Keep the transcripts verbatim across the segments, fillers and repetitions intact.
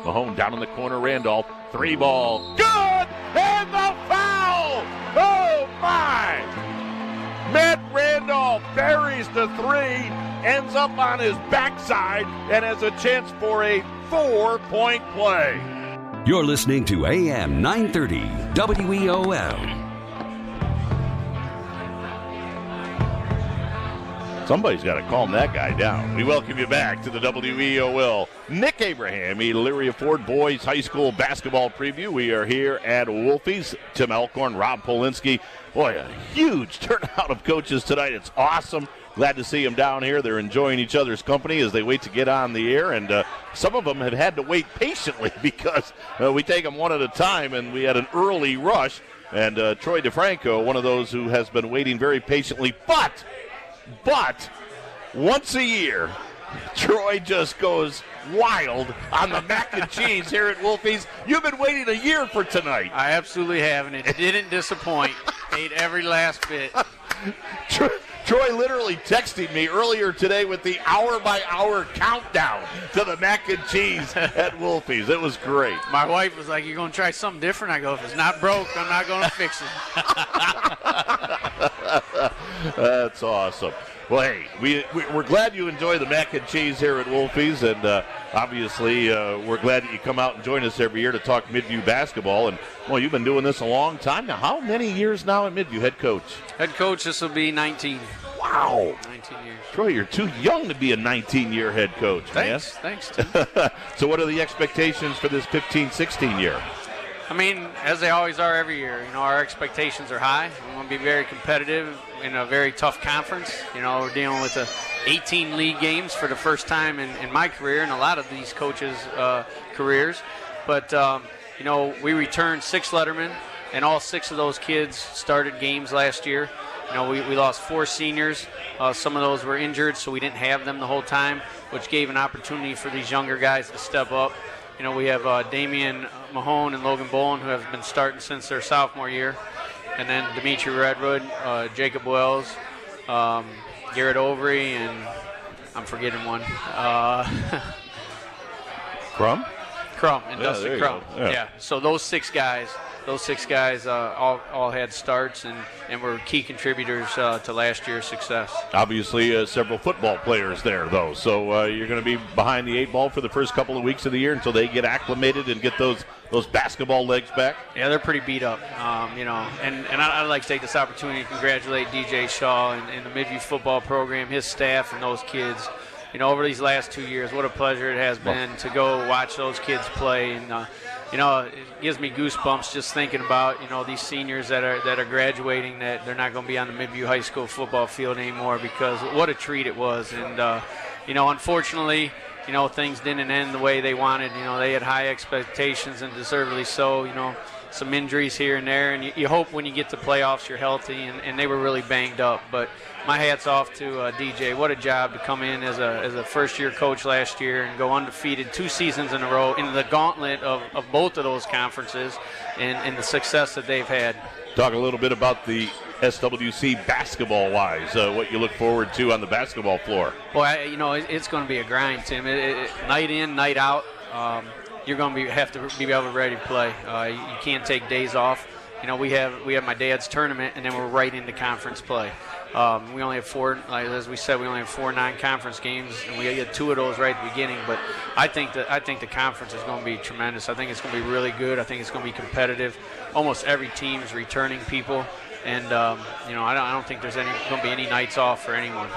Mahone down in the corner, Randolph. Three ball. Good! And the foul! Oh, my! Matt Randolph buries the three, ends up on his backside, and has a chance for a four-point play. You're listening to A M nine thirty W E O L. Somebody's got to calm that guy down. We welcome you back to the W E O L Nick Abraham, Elyria Ford Boys High School basketball preview. We are here at Wolfies. Tim Elkhorn, Rob Polinsky. Boy, a huge turnout of coaches tonight. It's awesome. Glad to see them down here. They're enjoying each other's company as they wait to get on the air. And uh, some of them have had to wait patiently because uh, we take them one at a time, and we had an early rush. And uh, Troy DeFranco, one of those who has been waiting very patiently, but... But once a year, Troy just goes wild on the mac and cheese here at Wolfies. You've been waiting a year for tonight. I absolutely have, and it didn't disappoint. Ate every last bit. Troy, Troy literally texted me earlier today with the hour-by-hour countdown to the mac and cheese at Wolfies. It was great. My wife was like, "You're going to try something different?" I go, "If it's not broke, I'm not going to fix it." That's awesome. Well, hey, we, we, we're glad you enjoy the mac and cheese here at Wolfies, and uh, obviously uh, we're glad that you come out and join us every year to talk Midview basketball. And, well, you've been doing this a long time now. How many years now at Midview, head coach? Head coach, this will be nineteen. Wow. nineteen years. Troy, you're too young to be a nineteen-year head coach, thanks, man. Thanks, Tim. So what are the expectations for this fifteen sixteen year? I mean, as they always are every year, you know, our expectations are high. We want to be very competitive in a very tough conference. You know, we're dealing with the eighteen league games for the first time in, in my career and a lot of these coaches' uh, careers. But, um, you know, we returned six lettermen, and all six of those kids started games last year. You know, we, we lost four seniors. Uh, some of those were injured, so we didn't have them the whole time, which gave an opportunity for these younger guys to step up. You know, we have uh, Damian Mahone and Logan Bolin, who have been starting since their sophomore year. And then Dimitri Redwood, uh, Jacob Wells, um, Garrett Overy, and I'm forgetting one. Uh, Crum? Crum, and Yeah, Dustin there you Crum. go. Yeah. Yeah, so those six guys, those six guys uh, all, all had starts and, and were key contributors uh, to last year's success. Obviously, uh, several football players there, though. So uh, you're going to be behind the eight ball for the first couple of weeks of the year until they get acclimated and get those those basketball legs back. Yeah, they're pretty beat up, um, you know. And, and I, I'd like to take this opportunity to congratulate D J Shaw and, and the Midview football program, his staff, and those kids. You know, over these last two years, what a pleasure it has been to go watch those kids play. And, uh, you know, it gives me goosebumps just thinking about, you know, these seniors that are that are graduating, that they're not going to be on the Midview High School football field anymore, because what a treat it was. And, uh, you know, unfortunately, you know, things didn't end the way they wanted. You know, they had high expectations, and deservedly so. You know, some injuries here and there, and you, you hope when you get to playoffs you're healthy, and, and they were really banged up. But my hat's off to uh, D J. What a job to come in as a as a first-year coach last year and go undefeated two seasons in a row in the gauntlet of, of both of those conferences, and, and the success that they've had. Talk a little bit about the S W C basketball-wise, uh, what you look forward to on the basketball floor. Well, I, you know, it, it's going to be a grind, Tim. It, it, night in, night out, um, you're going to be have to be able to ready to play. Uh, you, you can't take days off. You know, we have we have my dad's tournament, and then we're right into conference play. Um, we only have four, like, as we said, we only have four non-conference games, and we had two of those right at the beginning. But I think that I think the conference is going to be tremendous. I think it's going to be really good. I think it's going to be competitive. Almost every team is returning people, and um, you know, I don't, I don't think there's any going to be any nights off for anyone.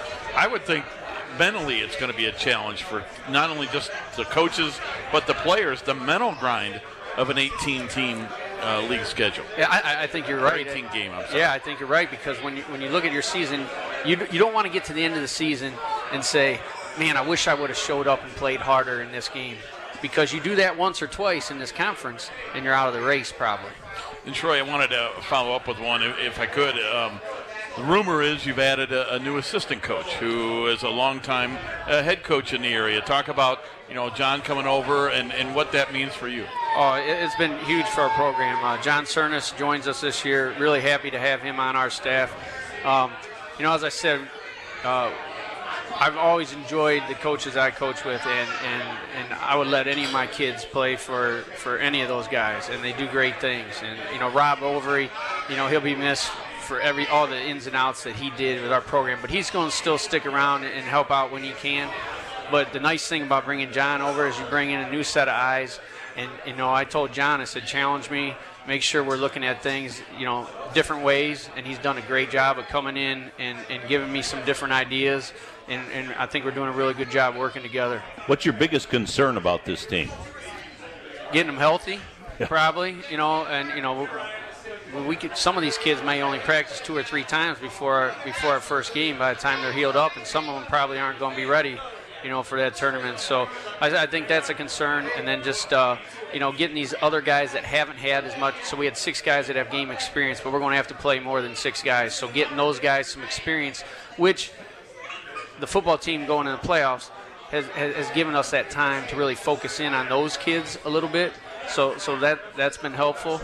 I would think mentally it's going to be a challenge for not only just the coaches but the players. The mental grind of an eighteen-team uh, league schedule. Yeah, I, I think you're right. eighteen game. I'm sorry. Yeah, I think you're right, because when you when you look at your season, you you don't want to get to the end of the season and say, "Man, I wish I would have showed up and played harder in this game," because you do that once or twice in this conference, and you're out of the race probably. And Troy, I wanted to follow up with one, if, if I could. Um, the rumor is you've added a, a new assistant coach who is a longtime uh, head coach in the area. Talk about, you know, John coming over and, and what that means for you. Oh, it's been huge for our program. Uh, John Cernus joins us this year. Really happy to have him on our staff. Um, you know, as I said, uh, I've always enjoyed the coaches I coach with, and, and, and I would let any of my kids play for, for any of those guys, and they do great things. And, you know, Rob Overy, you know, he'll be missed for every all the ins and outs that he did with our program, but he's going to still stick around and help out when he can. But the nice thing about bringing John over is you bring in a new set of eyes. And, you know, I told John, I said, challenge me, make sure we're looking at things, you know, different ways. And he's done a great job of coming in and, and giving me some different ideas. And, and I think we're doing a really good job working together. What's your biggest concern about this team? Getting them healthy, probably, you know, and, you know, we could, some of these kids may only practice two or three times before, before our first game by the time they're healed up, and some of them probably aren't going to be ready, you know, for that tournament. So I, I think that's a concern. And then just, uh, you know, getting these other guys that haven't had as much. So we had six guys that have game experience, but we're going to have to play more than six guys. So getting those guys some experience, which the football team going in the playoffs has, has, has given us that time to really focus in on those kids a little bit. So, so that, that's been helpful.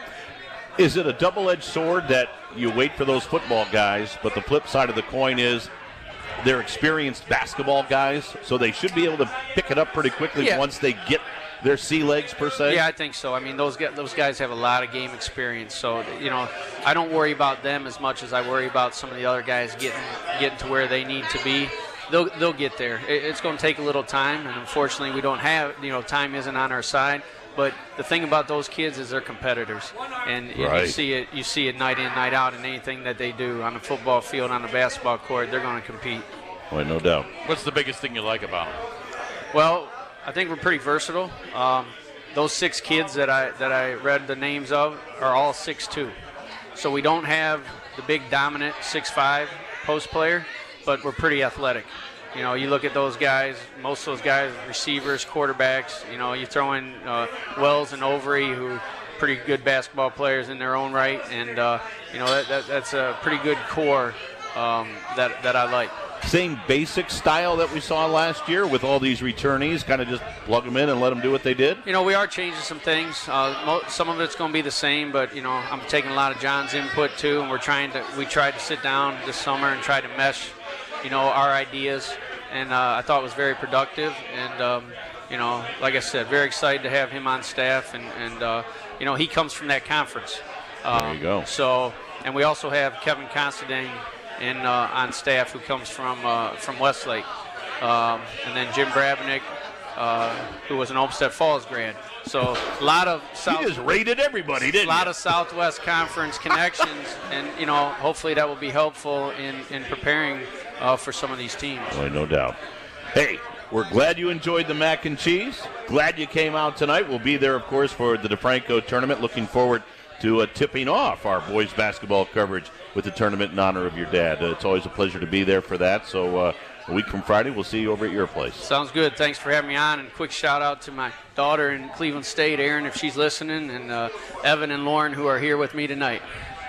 Is it a double-edged sword that you wait for those football guys, but the flip side of the coin is they're experienced basketball guys, so they should be able to pick it up pretty quickly yeah. once they get their sea legs, per se? Yeah, I think so. I mean, those guys, those guys have a lot of game experience, so, you know, I don't worry about them as much as I worry about some of the other guys getting getting to where they need to be. They'll, they'll get there. It, it's going to take a little time, and unfortunately we don't have, you know, time isn't on our side. But the thing about those kids is they're competitors, and right. you see it. You see it night in, night out, in anything that they do on the football field, on the basketball court. They're going to compete. Well, no doubt. What's the biggest thing you like about them? Well, I think we're pretty versatile. Um, those six kids that I that I read the names of are all six two, so we don't have the big dominant six five post player, but we're pretty athletic. You know, you look at those guys, most of those guys, receivers, quarterbacks, you know, you throw in uh, Wells and Overy, who are pretty good basketball players in their own right, and, uh, you know, that, that, that's a pretty good core um, that, that I like. Same basic style that we saw last year with all these returnees, kind of just plug them in and let them do what they did? You know, we are changing some things. Uh, mo- some of it's going to be the same, but, you know, I'm taking a lot of John's input, too, and we're trying to, we tried to sit down this summer and try to mesh, you know, our ideas, and uh, I thought it was very productive. And, um, you know, like I said, very excited to have him on staff, and, and uh, you know, he comes from that conference. Um, there you go. So, and we also have Kevin Considine in uh, on staff, who comes from uh, from Westlake, um, and then Jim Brabennick, uh, who was an Olmsted Falls grad. So a lot of South, you just rated everybody, didn't you? A lot you? of Southwest Conference connections, and you know, hopefully that will be helpful in in preparing uh, for some of these teams. Boy, no doubt. Hey, we're glad you enjoyed the mac and cheese. Glad you came out tonight. We'll be there, of course, for the DeFranco tournament. Looking forward to uh, tipping off our boys basketball coverage with the tournament in honor of your dad. Uh, it's always a pleasure to be there for that. So uh, a week from Friday, we'll see you over at your place. Sounds good. Thanks for having me on. And quick shout out to my daughter in Cleveland State, Erin, if she's listening, and uh, Evan and Lauren, who are here with me tonight.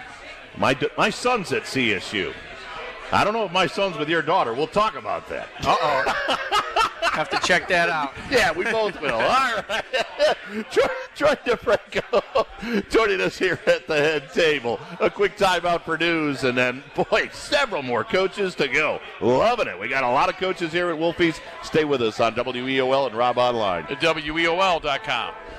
My my son's at C S U. I don't know if my son's with your daughter. We'll talk about that. Uh-oh. Have to check that out. Yeah, we both will. All right. Troy, Troy DeFranco joining us here at the head table. A quick timeout for news, and then, boy, several more coaches to go. Loving it. We got a lot of coaches here at Wolfies. Stay with us on W E O L and Rob Online. W E O L dot com.